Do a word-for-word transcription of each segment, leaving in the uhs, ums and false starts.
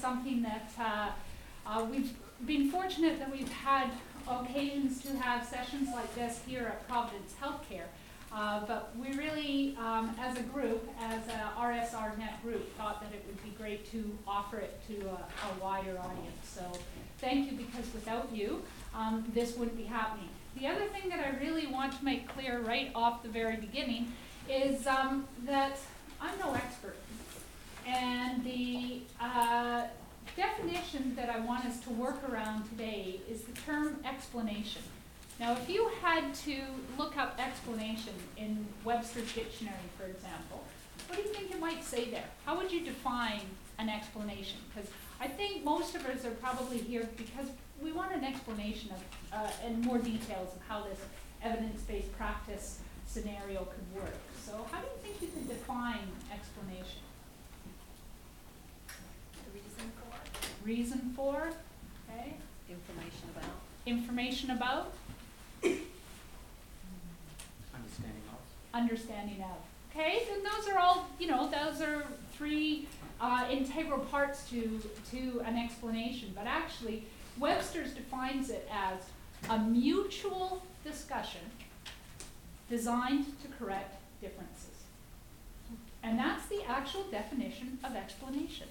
something that uh, uh, we've been fortunate that we've had occasions to have sessions like this here at Providence Healthcare. Uh, but we really, um, as a group, as a R S R Net group, thought that it would be great to offer it to a, a wider audience. So thank you, because without you, um, this wouldn't be happening. The other thing that I really want to make clear right off the very beginning is um, that I'm no expert. And the uh, definition that I want us to work around today is the term explanation. Now, if you had to look up explanation in Webster's dictionary, for example, what do you think it might say there? How would you define an explanation? Because I think most of us are probably here because we want an explanation of uh, and more details of how this evidence-based practice scenario could work. So how do you think you could define explanation? The reason for. Reason for, okay. Information about. Information about. Understanding of. Understanding of. Okay, then those are all, you know, those are three uh, integral parts to, to an explanation. But actually, Webster's defines it as a mutual discussion designed to correct differences. And that's the actual definition of explanation.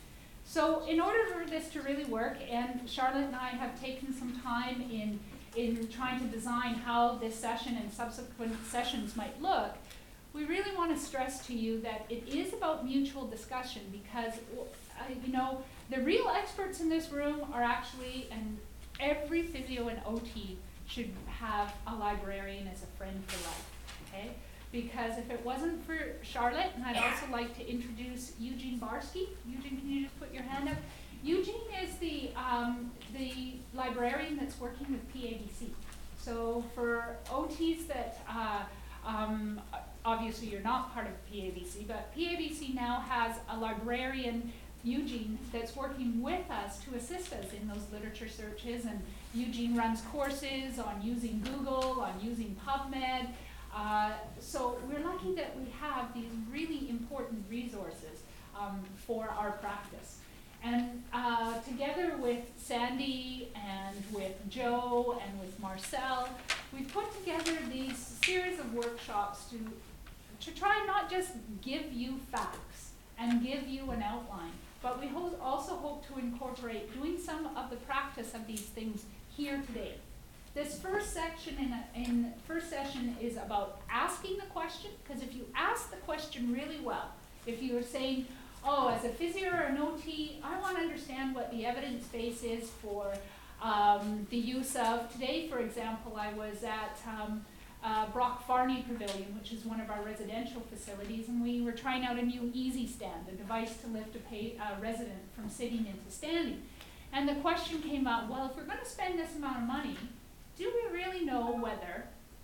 So in order for this to really work, and Charlotte and I have taken some time in in trying to design how this session and subsequent sessions might look, we really want to stress to you that it is about mutual discussion because, uh, you know, the real experts in this room are actually, and every physio and O T should have a librarian as a friend for life, okay? Because if it wasn't for Charlotte, and I'd also like to introduce Eugene Barsky. Eugene, can you just put your hand up? Eugene is the, um, the librarian that's working with P A B C. So for O Ts that, uh, um, obviously you're not part of P A B C, but P A B C now has a librarian, Eugene, that's working with us to assist us in those literature searches, and Eugene runs courses on using Google, on using PubMed. Uh, so we're lucky that we have these really important resources um, for our practice. And uh, together with Sandy and with Joe and with Marcel, we've put together these series of workshops to, to try not just give you facts and give you an outline, but we ho also hope to incorporate doing some of the practice of these things here today. This first section in, a, in first session is about asking the question, because if you ask the question really well, if you are saying, oh, as a physio or an O T, I want to understand what the evidence base is for um, the use of, today, for example, I was at um, uh, Brock Farney Pavilion, which is one of our residential facilities, and we were trying out a new Easy Stand, a device to lift a pay, uh, resident from sitting into standing. And the question came up, well, if we're going to spend this amount of money, do we really know whether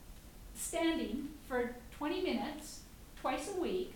standing for twenty minutes, twice a week,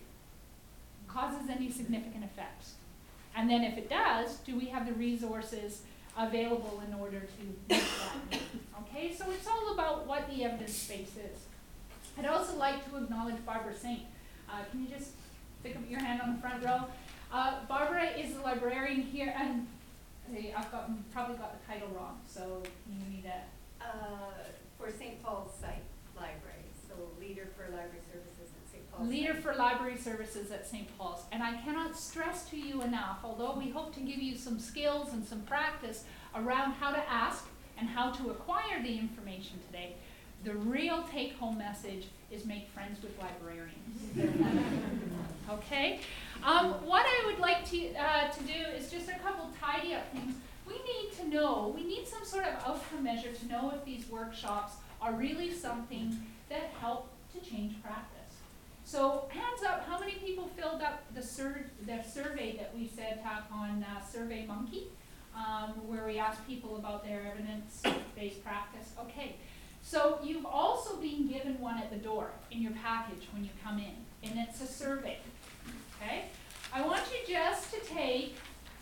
causes any significant effects? And then if it does, do we have the resources available in order to make that move? Okay, so it's all about what the evidence base is. I'd also like to acknowledge Barbara Saint. Uh, can you just stick up your hand on the front row? Uh, Barbara is the librarian here, and hey, I've got, probably got the title wrong, so you need a... Uh, for Saint Paul's Site Library, so Leader for Library Services at Saint Paul's. Leader Site. for Library Services at Saint Paul's. And I cannot stress to you enough, although we hope to give you some skills and some practice around how to ask and how to acquire the information today, the real take-home message is make friends with librarians. Okay? Um, what I would like to, uh, to do is just a couple tidy up things. We need to know, we need some sort of outcome measure to know if these workshops are really something that help to change practice. So hands up, how many people filled up the, sur the survey that we set up on uh, SurveyMonkey, um, where we asked people about their evidence-based practice? Okay, so you've also been given one at the door in your package when you come in, and it's a survey, okay? I want you just to take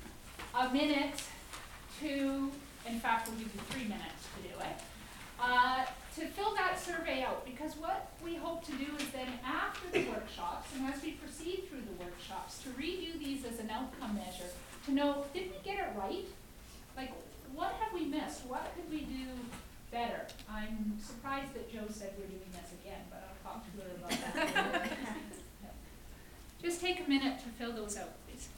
a minute to, in fact, we'll give you three minutes to do it, uh, to fill that survey out, because what we hope to do is then after the workshops, and as we proceed through the workshops, to review these as an outcome measure to know, did we get it right? Like, what have we missed? What could we do better? I'm surprised that Joe said we're doing this again, but I'll talk to her about that later. Yeah. Just take a minute to fill those out, please.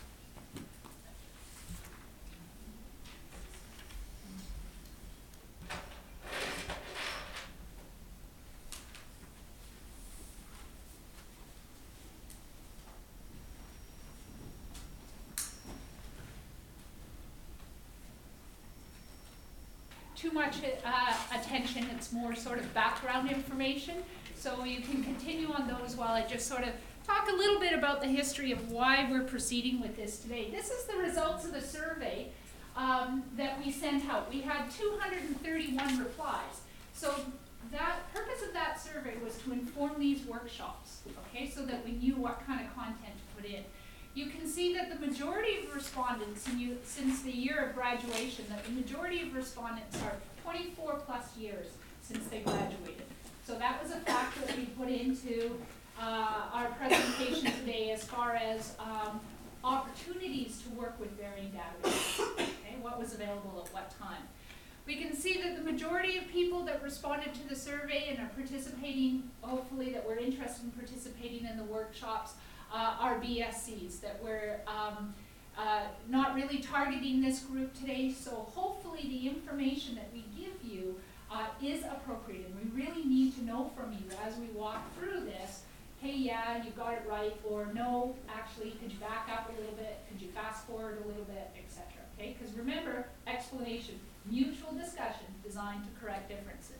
Too much uh, attention, it's more sort of background information. So you can continue on those while I just sort of talk a little bit about the history of why we're proceeding with this today. This is the results of the survey um, that we sent out. We had two hundred thirty-one replies. So that purpose of that survey was to inform these workshops, okay, so that we knew what kind of content to put in. You can see that the majority of respondents, and you, since the year of graduation, that the majority of respondents are twenty-four plus years since they graduated. So that was a factor that we put into uh, our presentation today as far as um, opportunities to work with varying databases, okay, what was available at what time. We can see that the majority of people that responded to the survey and are participating, hopefully that were interested in participating in the workshops, Uh, are B S Cs, that we're um, uh, not really targeting this group today, so hopefully the information that we give you uh, is appropriate, and we really need to know from you as we walk through this, hey, yeah, you got it right, or no, actually, could you back up a little bit, could you fast forward a little bit, et cetera, okay? Because remember, explanation, mutual discussion designed to correct differences.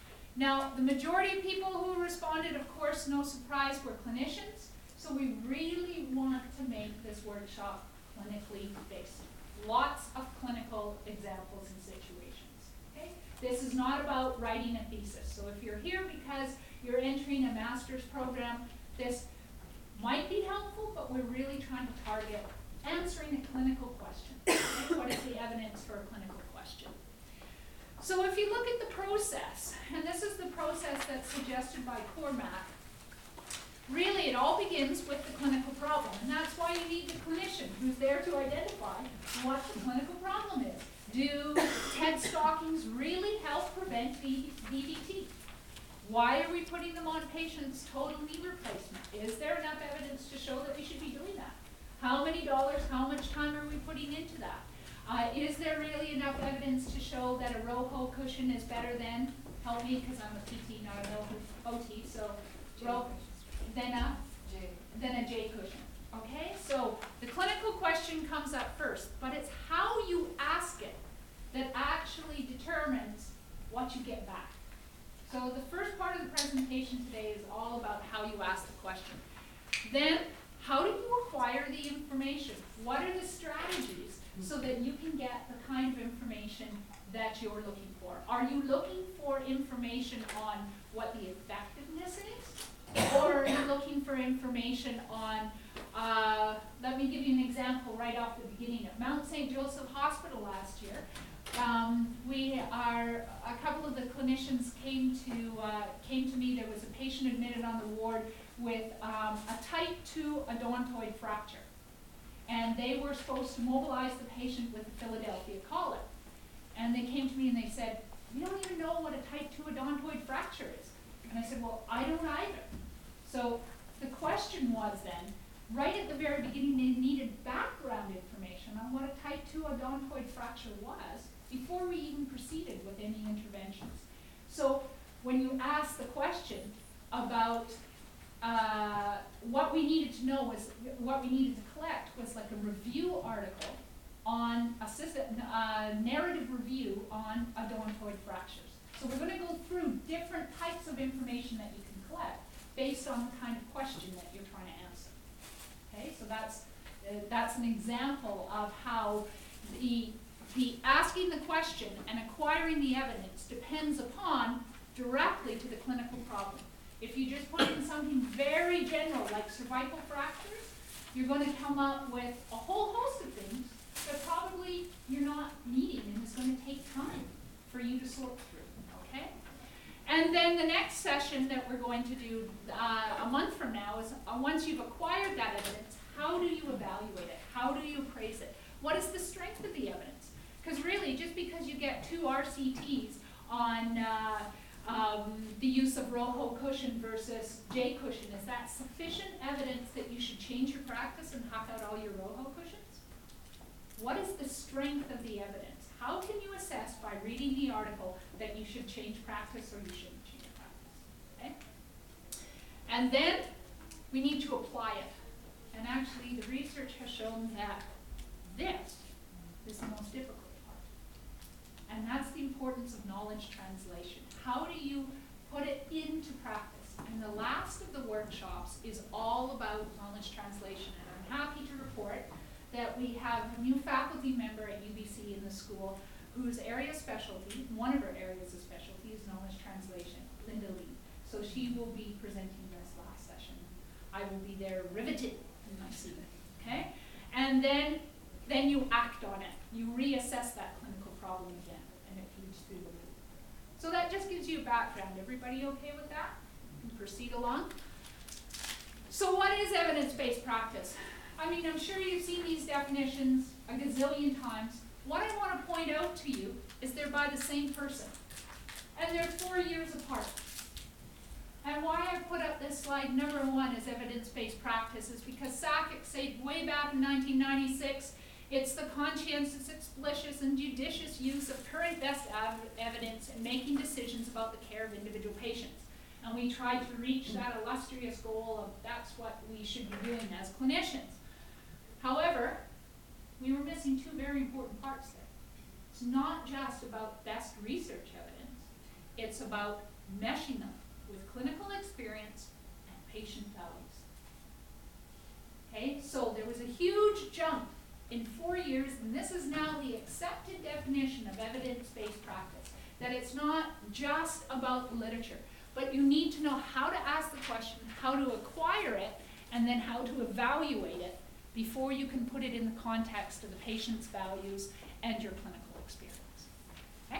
Now, the majority of people who responded, of course, no surprise, were clinicians. So we really want to make this workshop clinically based. Lots of clinical examples and situations, okay? This is not about writing a thesis. So if you're here because you're entering a master's program, this might be helpful, but we're really trying to target answering a clinical question. Okay? What is the evidence for a clinical question? So if you look at the process, and this is the process that's suggested by Cormac, really, it all begins with the clinical problem, and that's why you need the clinician who's there to identify what the clinical problem is. Do TED stockings really help prevent D V T? Why are we putting them on patients' total knee replacement? Is there enough evidence to show that we should be doing that? How many dollars, how much time are we putting into that? Uh, is there really enough evidence to show that a ROHO cushion is better than, help me because I'm a P T, not an O T, so ROHO. Then a, J. then a J cushion, okay? So the clinical question comes up first, but it's how you ask it that actually determines what you get back. So the first part of the presentation today is all about how you ask the question. Then, how do you acquire the information? What are the strategies so that you can get the kind of information that you're looking for? Are you looking for information on what the effectiveness is? Or are you looking for information on, uh, let me give you an example right off the beginning. At Mount Saint Joseph Hospital last year, um, we are, a couple of the clinicians came to, uh, came to me. There was a patient admitted on the ward with um, a type two odontoid fracture. And they were supposed to mobilize the patient with a Philadelphia collar. And they came to me and they said, we don't even know what a type two odontoid fracture is. And I said, well, I don't either. So the question was then, right at the very beginning, they needed background information on what a type two odontoid fracture was before we even proceeded with any interventions. So when you ask the question about uh, what we needed to know was, what we needed to collect was like a review article on a uh, narrative review on odontoid fractures. So we're going to go through different types of information that you can collect based on the kind of question that you're trying to answer. Okay, so that's uh, that's an example of how the the asking the question and acquiring the evidence depends upon directly to the clinical problem. If you just put in something very general like cervical fractures, you're going to come up with a whole host of things that probably you're not needing, and it's going to take time for you to sort through. Okay? And then the next session that we're going to do uh, a month from now is uh, once you've acquired that evidence, how do you evaluate it? How do you appraise it? What is the strength of the evidence? Because really, just because you get two R C Ts on uh, um, the use of Rojo cushion versus J cushion, is that sufficient evidence that you should change your practice and knock out all your Rojo cushions? What is the strength of the evidence? How can you assess by reading the article that you should change practice or you shouldn't change practice? Okay? And then we need to apply it. And actually, the research has shown that this is the most difficult part. And that's the importance of knowledge translation. How do you put it into practice? And the last of the workshops is all about knowledge translation. And I'm happy to report that we have a new faculty member at U B C in the school whose area specialty, one of her areas of specialty, is knowledge translation, Linda Lee. So she will be presenting this last session. I will be there riveted in my seat, okay? And then, then you act on it. You reassess that clinical problem again, and it feeds through the loop. So that just gives you a background. Everybody okay with that? We can proceed along. So what is evidence-based practice? I mean, I'm sure you've seen these definitions a gazillion times. What I want to point out to you is they're by the same person. And they're four years apart. And why I put up this slide, number one, is evidence-based practice, is because Sakic said way back in nineteen ninety-six, it's the conscientious, explicit, and judicious use of current best av evidence in making decisions about the care of individual patients. And we tried to reach that illustrious goal of that's what we should be doing as clinicians. However, we were missing two very important parts there. It's not just about best research evidence, it's about meshing them with clinical experience and patient values. Okay, so there was a huge jump in four years, and this is now the accepted definition of evidence-based practice, that it's not just about the literature, but you need to know how to ask the question, how to acquire it, and then how to evaluate it before you can put it in the context of the patient's values and your clinical experience. Okay?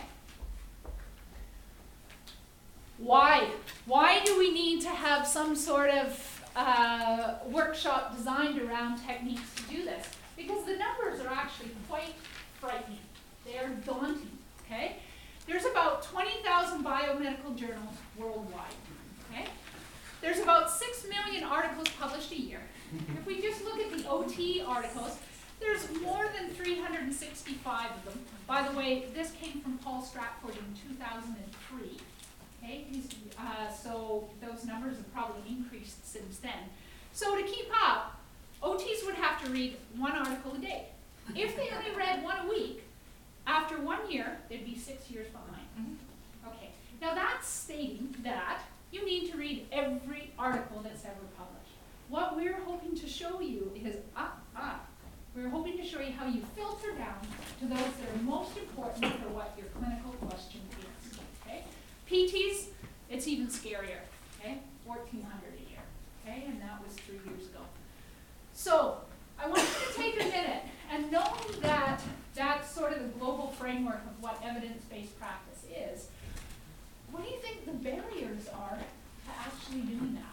Why? Why do we need to have some sort of uh, workshop designed around techniques to do this? Because the numbers are actually quite frightening. They're daunting, okay? There's about twenty thousand biomedical journals worldwide, okay? There's about six million articles published a year. If we just look at the O T articles, there's more than three hundred sixty-five of them. By the way, this came from Paul Stratford in two thousand three. Okay, He's, uh, so those numbers have probably increased since then. So to keep up, O Ts would have to read one article a day. If they only read one a week, after one year, they'd be six years behind. Mm-hmm. Okay, now that's stating that you need to read every article that's ever published. What we're hoping to show you is, ah, ah, we're hoping to show you how you filter down to those that are most important for what your clinical question is, okay? P Ts, it's even scarier, okay? fourteen hundred a year, okay? And that was three years ago. So, I want you to take a minute and knowing that that's sort of the global framework of what evidence-based practice is, what do you think the barriers are to actually doing that?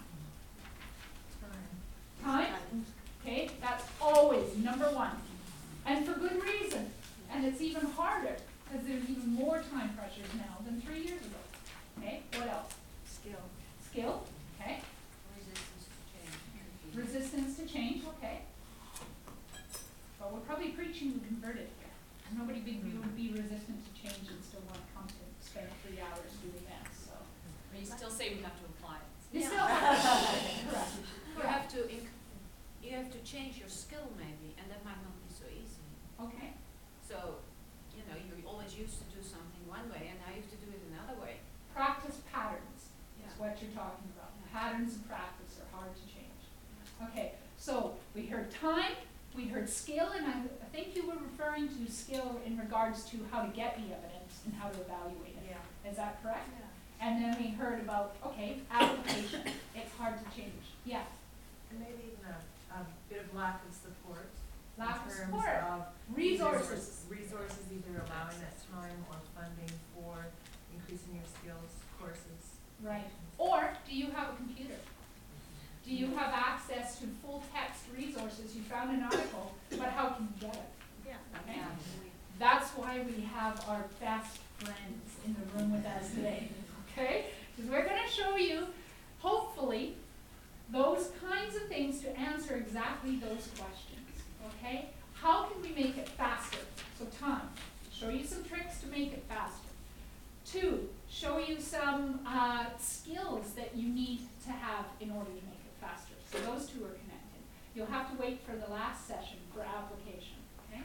Time. Okay, that's always number one. And for good reason. And it's even harder because there's even more time pressures now than three years ago. Okay, what else? Skill. Skill, okay. Resistance to change. Resistance to change, okay. But we're probably preaching the converted here. Nobody would be, would be resistant to change and still want to come to spend three hours doing that, so. But you still say we have to apply it. You Yeah. still have to, correct. You have to, inc- you have to change your skill maybe, and that might not be so easy. Okay, So, you know, you're always used to do something one way, and now you have to do it another way. practice patterns is Yeah. what you're talking about. Patterns of practice are hard to change. Okay, so we heard time, we heard skill, and I, I think you were referring to skill in regards to how to get the evidence and how to evaluate it. Yeah. Is that correct? Yeah. And then we heard about, okay, application. It's hard to change. Yeah, And maybe even a, a bit of lack of support. lack of In support, terms of resources. Resources, either allowing that time or funding for increasing your skills, courses. Right. Or do you have a computer? Do you have access to full text resources? You found an article, but how can you get it? Yeah. Okay? That's why we have our best friends in the room with us today, okay? Because we're going to show you, hopefully, those kinds of things to answer exactly those questions, okay? How can we make it faster? So time, show you some tricks to make it faster. Two, show you some uh, skills that you need to have in order to make it faster. So those two are connected. You'll have to wait for the last session for application, okay?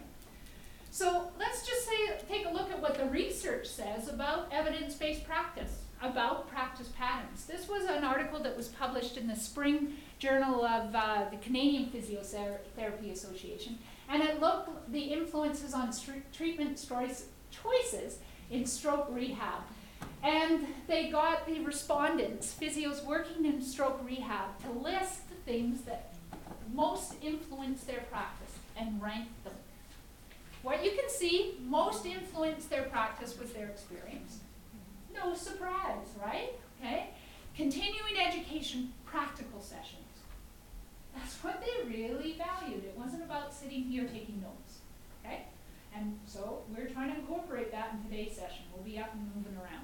So let's just say, take a look at what the research says about evidence-based practice, about practice patterns. This was an article that was published in the Spring Journal of uh, the Canadian Physiotherapy Association, and it looked at the influences on treatment choices in stroke rehab. And they got the respondents, physios working in stroke rehab, to list the things that most influence their practice and rank them. What you can see, most influence their practice was their experience. No surprise, right? Okay? Continuing education, practical sessions. That's what they really valued. It wasn't about sitting here taking notes. Okay? And so we're trying to incorporate that in today's session. We'll be up and moving around.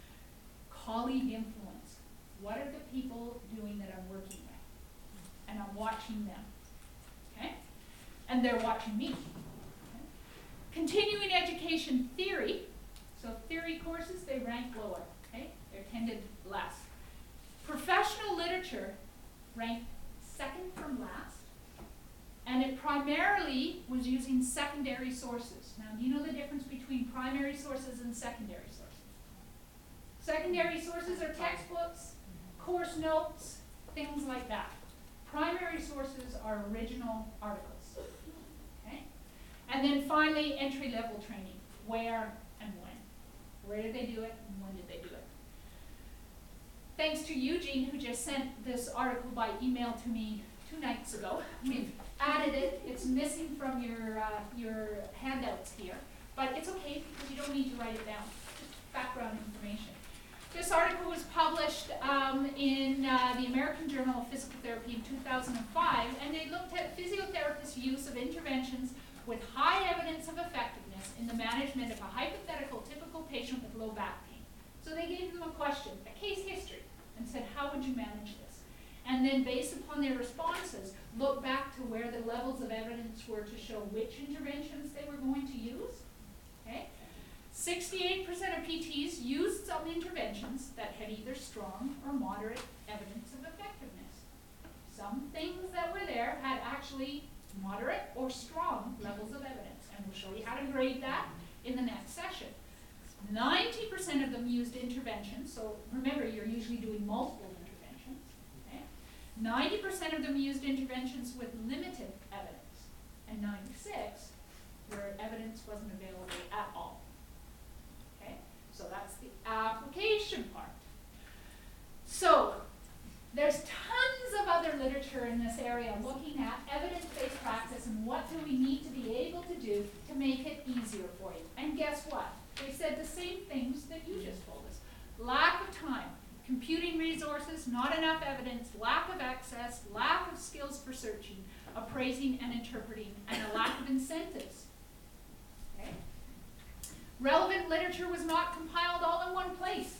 Colleague influence. What are the people doing that I'm working with? And I'm watching them. Okay? And they're watching me. Okay? Continuing education theory. So theory courses, they rank lower. Okay? They're tended less. Professional literature ranked second from last. And it primarily was using secondary sources. Now, do you know the difference between primary sources and secondary sources? Secondary sources are textbooks, course notes, things like that. Primary sources are original articles. Okay? And then finally, entry-level training. Where and when. Where did they do it and when did they do it? Thanks to Eugene, who just sent this article by email to me two nights ago. We've added it. It's missing from your, uh, your handouts here. But it's okay because you don't need to write it down. Just background information. This article was published um, in uh, the American Journal of Physical Therapy in two thousand five, and they looked at physiotherapists' use of interventions with high evidence of effectiveness in the management of a hypothetical typical patient with low back pain. So they gave them a question, a case history, and said, how would you manage this? And then based upon their responses, look back to where the levels of evidence were to show which interventions they were going to use. Okay? sixty-eight percent of P Ts used some interventions that had either strong or moderate evidence of effectiveness. Some things that were there had actually moderate or strong levels of evidence, and we'll show you how to grade that in the next session. ninety percent of them used interventions, so remember you're usually doing multiple interventions. Okay? ninety percent of them used interventions with limited evidence, and ninety-six where evidence wasn't available at all. Okay? So that's the application part. So there's tons of other literature in this area looking at evidence-based practice and what do we need to be able to do to make it easier for you. And guess what? They said the same things that you just told us. Lack of time, computing resources, not enough evidence, lack of access, lack of skills for searching, appraising and interpreting, and a lack of incentives. Okay? Relevant literature was not compiled all in one place.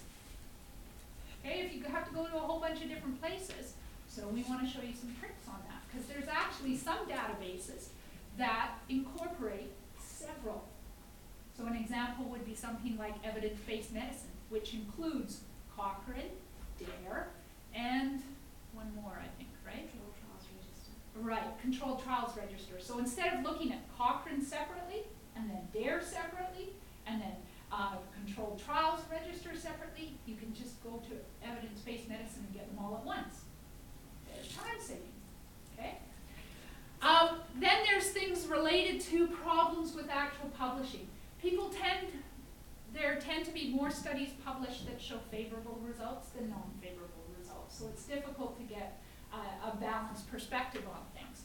Okay, if you have to go to a whole bunch of different places. So we want to show you some tricks on that, because there's actually some databases that incorporate several. So an example would be something like evidence-based medicine, which includes Cochrane, DARE, and one more, I think, right? Controlled Trials Register. Right, Controlled Trials Register. So instead of looking at Cochrane separately, and then DARE separately, and then uh, Controlled Trials Register separately, you can just go to evidence-based medicine and get them all at once. There's time saving, okay? Um, then there's things related to problems with actual publishing. People tend, there tend to be more studies published that show favorable results than non-favorable results. So it's difficult to get uh, a balanced perspective on things.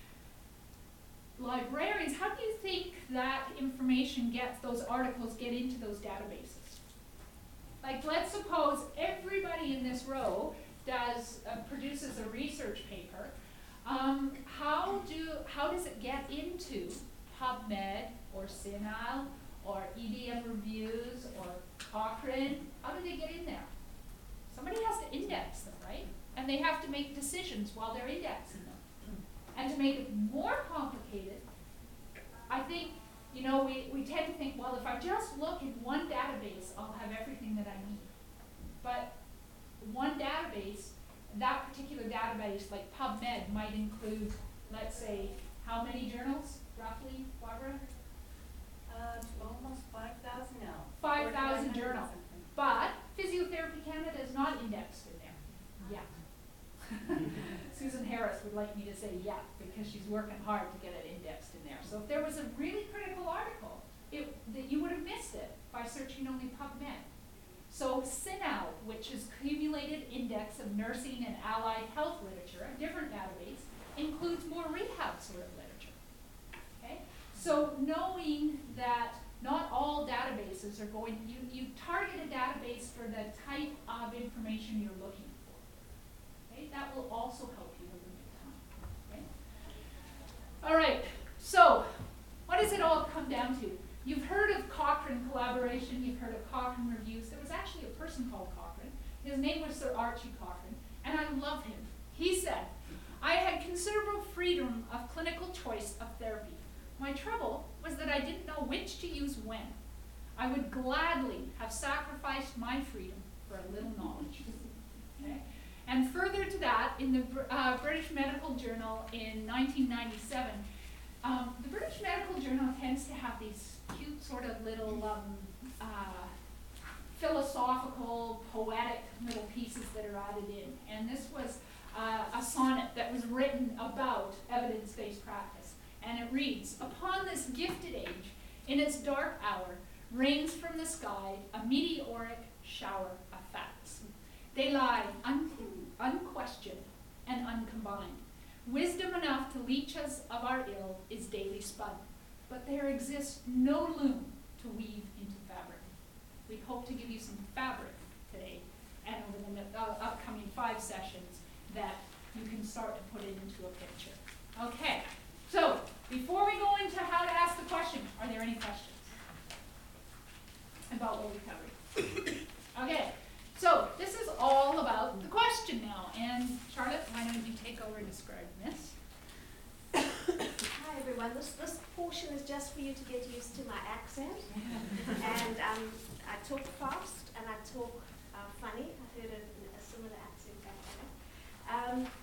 Librarians, how do you think that information gets, those articles get into those databases? Like, let's suppose everybody in this row does, uh, produces a research paper. Um, how do, how does it get into PubMed or or CINAHL or E D M Reviews or Cochrane, how do they get in there? Somebody has to index them, right? And they have to make decisions while they're indexing them. And to make it more complicated, I think, you know, we, we tend to think, well, if I just look in one database, I'll have everything that I need. But one database, that particular database, like PubMed, might include, let's say, how many journals, roughly, Barbara? Uh, almost five thousand now. five thousand forty-five hundred journals. something. But Physiotherapy Canada is not indexed in there yet. Susan Harris would like me to say yeah, because she's working hard to get it indexed in there. So if there was a really critical article, it, that you would have missed it by searching only PubMed. So CINAHL, which is Cumulated Index of Nursing and Allied Health Literature, a different database, includes more rehab sort of literature. Okay? So knowing that not all databases are going, you, you target a database for the type of information you're looking for. Okay? That will also help you to limit time. Okay? All right, so what does it all come down to? You've heard of Cochrane collaboration, you've heard of Cochrane reviews. There was actually a person called Cochrane. His name was Sir Archie Cochrane, and I love him. He said, I had considerable freedom of clinical choice of therapy. My trouble was that I didn't know which to use when. I would gladly have sacrificed my freedom for a little knowledge. Okay? And further to that, in the uh, British Medical Journal in nineteen ninety-seven, um, the British Medical Journal tends to have these cute sort of little um, uh, philosophical, poetic little pieces that are added in. And this was uh, a sonnet that was written about evidence-based practice. And it reads, upon this gifted age, in its dark hour, rains from the sky a meteoric shower of facts. They lie un unquestioned and uncombined. Wisdom enough to leach us of our ill is daily spun, but there exists no loom to weave into fabric. We hope to give you some fabric today, and over the uh, upcoming five sessions, that you can start to put it into a picture. Okay, so before we go into how to ask the question, are there any questions about what we covered? Okay, so this is all about the question now, and Charlotte, why don't you take over and describe this? Hi everyone, this, this portion is just for you to get used to my accent. And um, I talk fast and I talk uh, funny. I heard a, a similar accent back there. Um,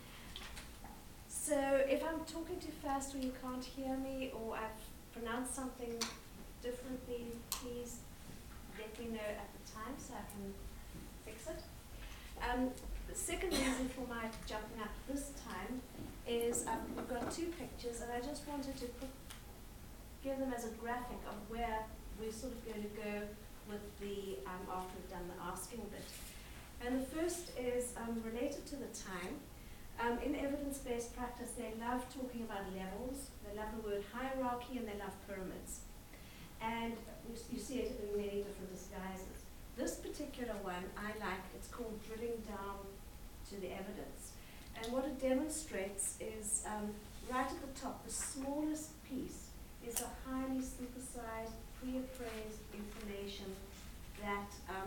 so if I'm talking too fast or you can't hear me or I've pronounced something differently, please let me know at the time so I can fix it. Um, the second reason for my jumping up this time is um, we've got two pictures and I just wanted to put, give them as a graphic of where we're sort of going to go with the, um, after we've done the asking bit. And the first is um, related to the time. Um, in evidence-based practice, they love talking about levels, they love the word hierarchy, and they love pyramids. And you, you see it in many different disguises. This particular one I like, it's called drilling down to the evidence. And what it demonstrates is, um, right at the top, the smallest piece is a highly synthesized, pre-appraised information that, um,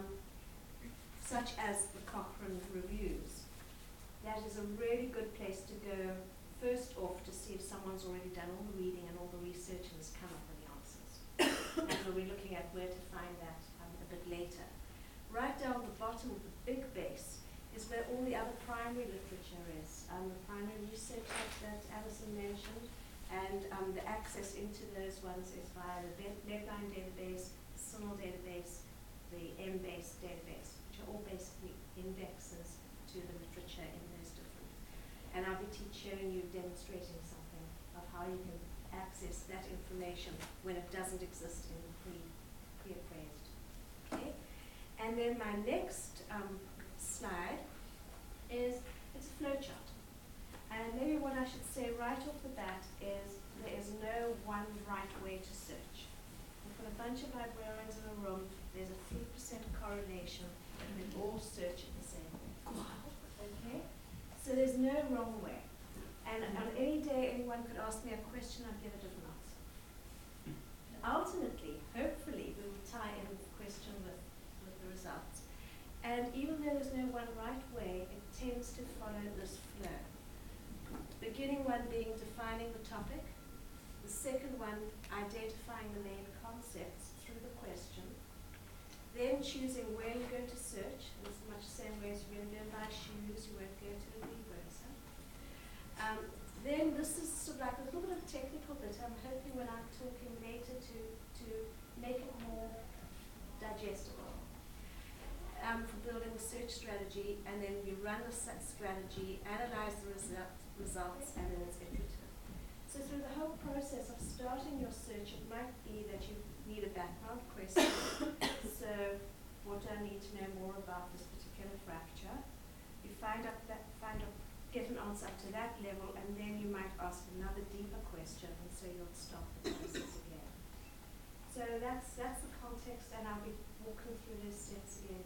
such as the Cochrane reviews. That is a really good place to go, first off, to see if someone's already done all the reading and all the research and has come up with the answers. And we'll be looking at where to find that um, a bit later. Right down the bottom of the big base is where all the other primary literature is. Um, the primary research that, that Alison mentioned, and um, the access into those ones is via the Medline database, the CINAHL database, the M-based database, which are all basically indexes to the literature in those different. And I'll be showing you, demonstrating something of how you can access that information when it doesn't exist in the pre, pre-appraised. Okay? And then my next um, slide is, it's a flowchart. And maybe what I should say right off the bat is there is no one right way to search. We've got a bunch of librarians in a room, there's a three percent correlation, and we all search it the same way. Okay? So there's no wrong way. And on any day anyone could ask me a question, I'd give a different answer. follow this flow. The beginning one being defining the topic, the second one identifying the main concepts through the question, then choosing where you're going to search, and it's much the same way as you're going to go and buy shoes, you won't go to the Reverser. Um, then this is sort of like a little bit of a technical bit. I'm hoping when I'm talking later to, to make it more digestible. Um, for building a search strategy, and then you run the s- strategy, analyze the result, results, and then it's iterative. So through the whole process of starting your search, it might be that you need a background question. So what do I need to know more about this particular fracture? You find out that, find out, get an answer up to that level, and then you might ask another deeper question, and so you'll start the process again. So that's that's the context, and I'll be walking through those steps again.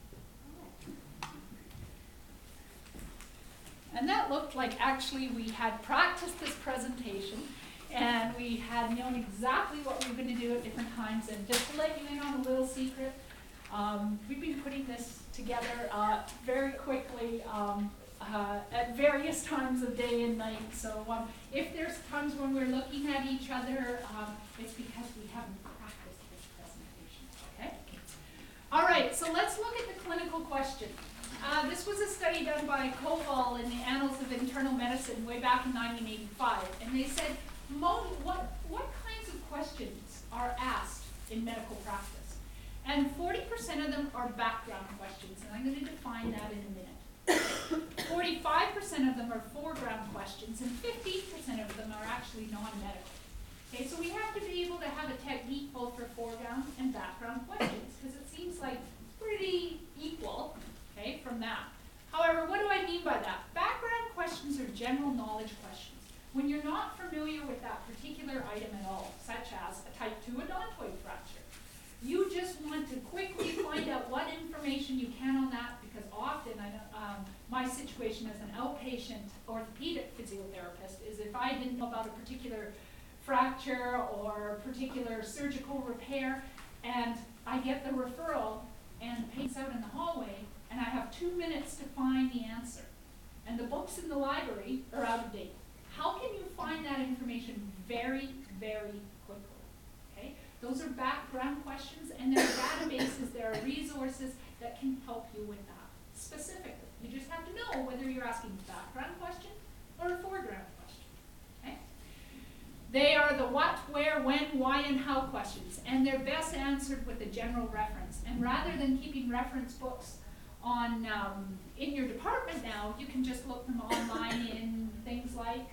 And that looked like actually we had practiced this presentation and we had known exactly what we were going to do at different times. And just to let you in on a little secret, um, we've been putting this together uh, very quickly um, uh, at various times of day and night. So um, if there's times when we're looking at each other, um, it's because we haven't practiced this presentation. Okay? All right, so let's look at the clinical question. Uh, this was a study done by Koval in the Annals of Internal Medicine way back in nineteen eighty-five, and they said, Mo what, what kinds of questions are asked in medical practice? And forty percent of them are background questions, and I'm going to define that in a minute. forty-five percent of them are foreground questions, and fifteen percent of them are actually non-medical. Okay, so we have to be able to have a technique both for foreground and background questions, because it seems like pretty equal. Okay, from that. However, what do I mean by that? Background questions are general knowledge questions. When you're not familiar with that particular item at all, such as a type two odontoid fracture, you just want to quickly find out what information you can on that, because often, I know, um, my situation as an outpatient orthopedic physiotherapist is if I didn't know about a particular fracture or particular surgical repair, and I get the referral and the patient's out in the hallway, and I have two minutes to find the answer, and the books in the library are out of date. How can you find that information very, very quickly? Okay, those are background questions, and there are databases, there are resources that can help you with that specifically. You just have to know whether you're asking a background question or a foreground question. Okay, they are the what, where, when, why, and how questions, and they're best answered with a general reference. And rather than keeping reference books on um, in your department now, you can just look them online in things like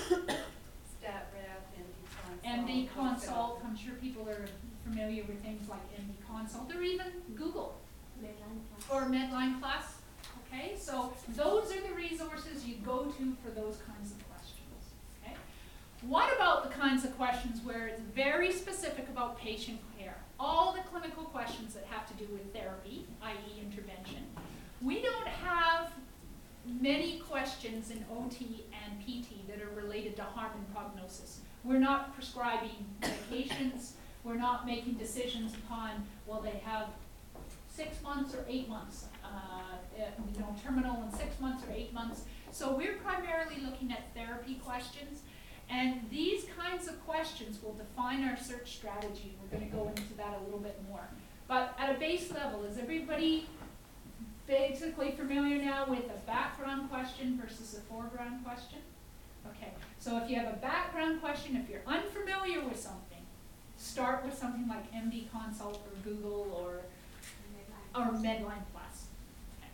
StatRep, M D Consult. M D Consult. I'm sure people are familiar with things like M D Consult, or even Google Medline plus. or Medline Plus. Okay, so those are the resources you go to for those kinds of questions. Okay, what about the kinds of questions where it's very specific about patient care? All the clinical questions that have to do with therapy, that is intervention. We don't have many questions in O T and P T that are related to harm and prognosis. We're not prescribing medications. We're not making decisions upon, well, they have six months or eight months, uh, you know, terminal in six months or eight months. So we're primarily looking at therapy questions. And these kinds of questions will define our search strategy. We're going to go into that a little bit more. But at a base level, is everybody basically familiar now with a background question versus a foreground question? Okay, so if you have a background question, if you're unfamiliar with something, start with something like M D Consult or Google or, or Medline Plus. Okay.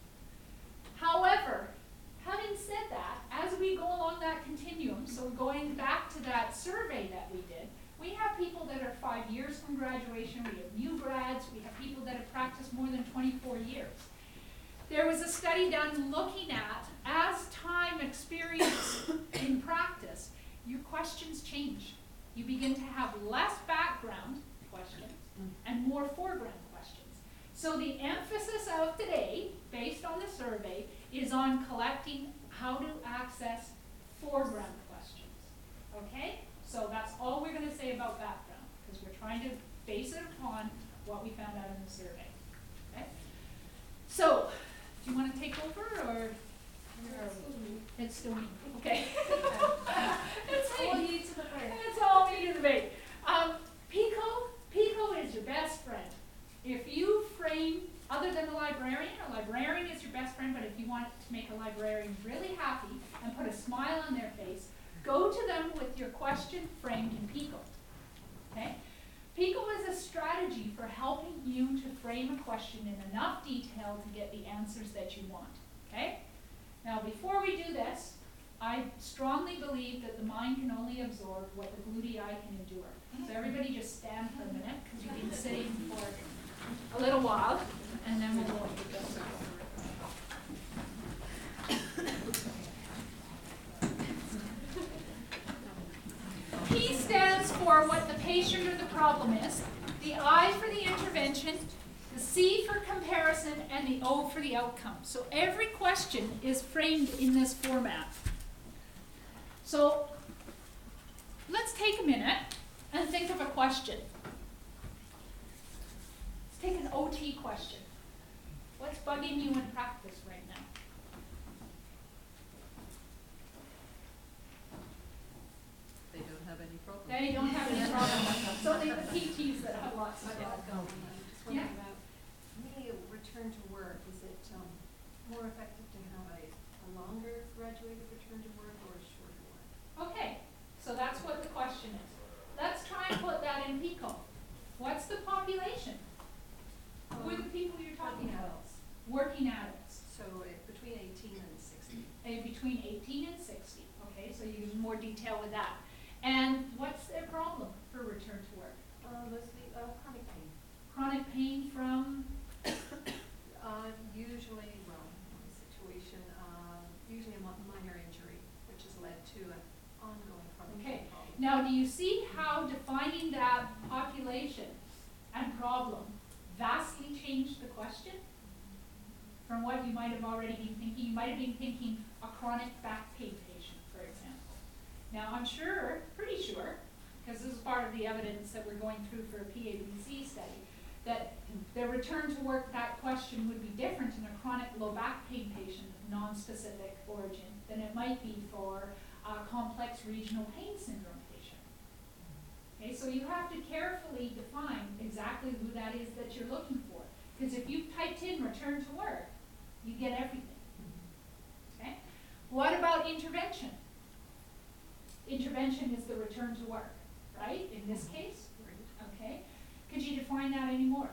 However, having said that, as we go along that continuum, so going back to that survey that we did, we have people that are five years from graduation, we have new grads, we have people that have practiced more than twenty-four years. There was a study done looking at, as time experience in practice, your questions change. You begin to have less background questions and more foreground questions. So the emphasis of today, based on the survey, is on collecting how to access foreground questions. Okay? So that's all we're going to say about background, because we're trying to base it upon what we found out in the survey. Okay? So, do you want to take over, or Where are we? It's still me, okay. It's All me. you to the right. It's all me to the debate. Um, Pico, Pico is your best friend. If you frame, other than a librarian, a librarian is your best friend, but if you want to make a librarian really happy and put a smile on their face, go to them with your question framed in Pico. Okay? Pico is a strategy for helping you to frame a question in enough detail to get the answers that you want. Okay? Now, before we do this, I strongly believe that the mind can only absorb what the gluteus can endure. So everybody just stand for a minute, because you've been sitting for a little while, and then we'll go into this. P stands for what the patient or the problem is, the I for the intervention, the C for comparison, and the O for the outcome. So every question is framed in this format. So let's take a minute and think of a question. Let's take an O T question. What's bugging you in practice right now? They don't have any problem. They don't have any problem. It's only the P Ts that have lots of I've got problems. one. Just Yeah. wondering about, me, return to work, is it, um, more effective to have a, a longer graduated return to work or a shorter one? Okay, so that's what the question is. Let's try and put that in Pico. What's the population? Who are the people you're talking Working about? adults. Working adults. So uh, between eighteen and sixty. Uh, between eighteen and sixty. Okay, so you use more detail with that. And what's their problem for return to work? Uh, mostly, uh, chronic pain. Chronic pain from, Uh, usually, well, one situation, uh, usually a mi- minor injury, which has led to an ongoing chronic Okay. pain problem. now do you see how defining that population and problem vastly changed the question? From what you might have already been thinking, you might have been thinking a chronic back pain patient, for example. Now, I'm sure, pretty sure, because this is part of the evidence that we're going through for a P A B C study, that the return to work, that question would be different in a chronic low back pain patient of non-specific origin than it might be for a complex regional pain syndrome patient. Okay, so you have to carefully define exactly who that is that you're looking for. Because if you typed in return to work, you get everything. Okay? What about intervention? Intervention is the return to work, right? In this case? Okay. Could you define that any more?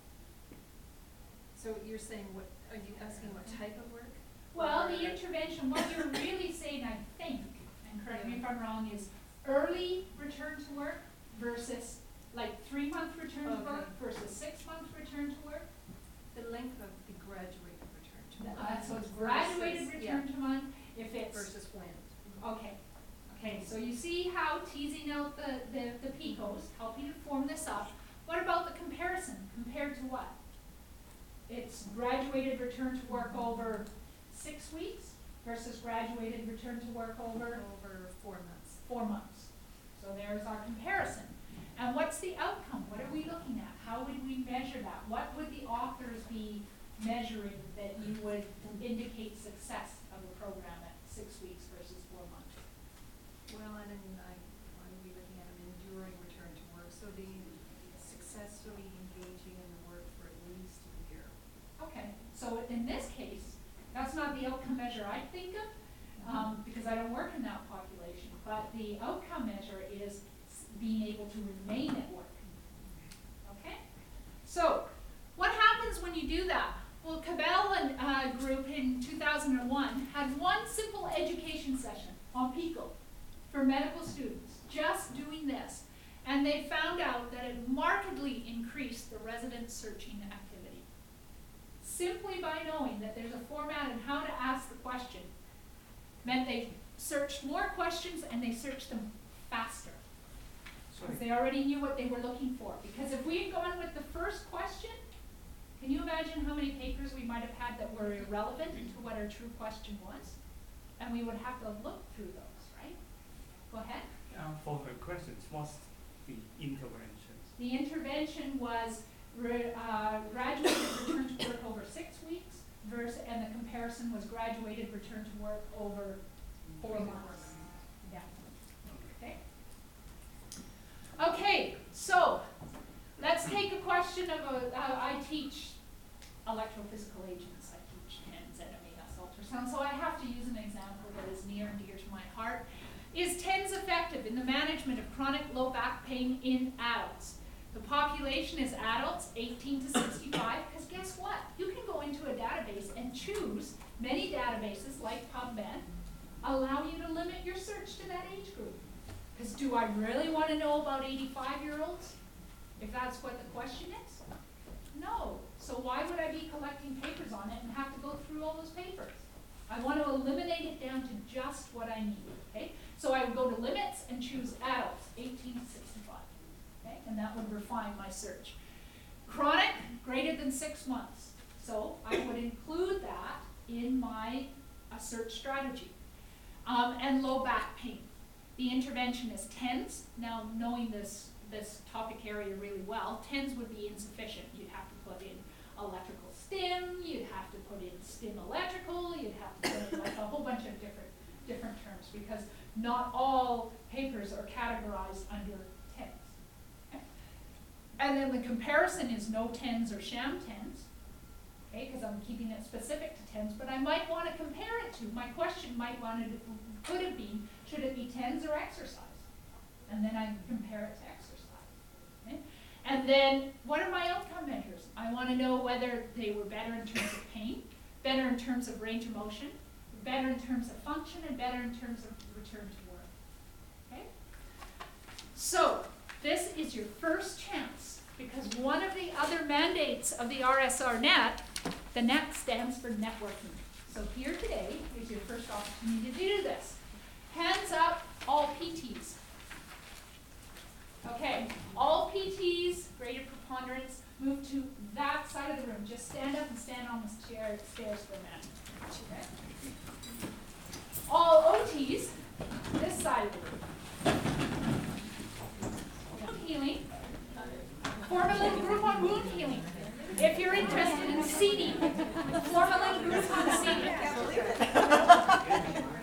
So you're saying what, are you asking what type of work? Well, the intervention, what you're really saying, I think, and correct me if I'm wrong, is early return to work versus like three-month return to work Okay. versus six-month return to work. The length of the graduated return to work. Uh, so it's graduated Versus- return to month, if yeah, it's, Versus when. okay. Okay, so you see how teasing out the, the, the Picos, helping to form this up. What about the comparison? Compared to what? It's graduated return to work over six weeks versus graduated return to work over Over four months. four months. So there's our comparison. And what's the outcome? What are we looking at? How would we measure that? What would the authors be measuring that you would indicate success of a program at six weeks versus four months? Well, and then I, I would be looking at an enduring return to work, so the successfully engaging in the work for at least a year. Okay, so in this case, that's not the outcome measure I think of, um, because I don't work in that population, but the outcome measure is s- being able to remain at work. Okay? So, what happens when you do that? Well, Cabell and uh, group in two thousand one had one simple education session on Pico for medical students, just doing this. And they found out that it markedly increased the resident searching activity. Simply by knowing that there's a format and how to ask the question meant they searched more questions and they searched them faster. Sorry. Because they already knew what they were looking for. Because if we had gone with the first question, can you imagine how many papers we might have had that were irrelevant to what our true question was? And we would have to look through those, right? Go ahead. Uh, for her questions, what's the interventions? The intervention was re- uh, graduated return to work over six weeks versus, and the comparison was graduated, return to work over four months. Yeah. Okay. Okay, so let's take a question of a, uh, I teach electrophysical agents. I teach TENS and M E S ultrasound, so I have to use an example that is near and dear to my heart. Is TENS effective in the management of chronic low back pain in adults? The population is adults eighteen to sixty-five, because guess what? You can go into a database and choose. Many databases, like PubMed, allow you to limit your search to that age group. Because do I really want to know about eighty-five-year-olds, if that's what the question is? No. So why would I be collecting papers on it and have to go through all those papers? I want to eliminate it down to just what I need, okay? So I would go to limits and choose adults, eighteen to sixty-five, okay? And that would refine my search. Chronic, greater than six months. So I would include that in my uh, search strategy. Um, and low back pain. The intervention is TENS. Now, knowing this, this topic area really well, TENS would be insufficient. You'd have to put in electrical stim, you'd have to put in stim electrical, you'd have to put in like a whole bunch of different, different terms, because not all papers are categorized under TENS. Okay? And then the comparison is no TENS or sham TENS. Okay, because I'm keeping it specific to TENS, but I might want to compare it to, my question might want to, could have been, should it be TENS or exercise? And then I compare it to exercise. Okay? And then, what are my outcome measures? I want to know whether they were better in terms of pain, better in terms of range of motion, better in terms of function, and better in terms of return to work. Okay? So, this is your first chance, because one of the other mandates of the R S R net, the net stands for networking. So here today is your first opportunity to do this. Hands up, all P Ts. Okay, all P Ts, greater preponderance, move to that side of the room. Just stand up and stand on the chair, stairs for a minute. Okay. All O Ts, this side of the room. Wound healing. Form a little group on wound healing. If you're interested in seeding, form a little group on seeding.